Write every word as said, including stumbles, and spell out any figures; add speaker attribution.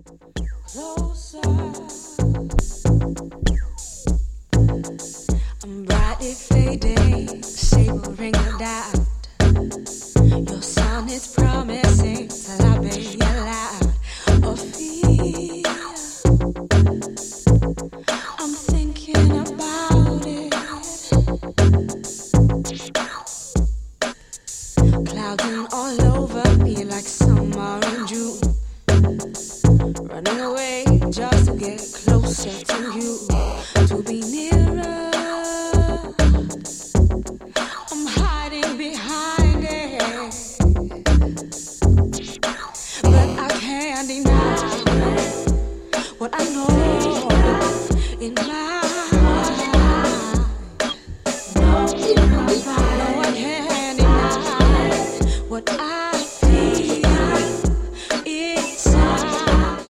Speaker 1: closer. I'm brightly fading, savoring the doubt. Your sound is promising till I be loud or feel. I'm thinking about it. Clouding all over me like summer in June. Running away just to get closer to you, to be nearer. I'm hiding behind it, but I can't deny what I know in my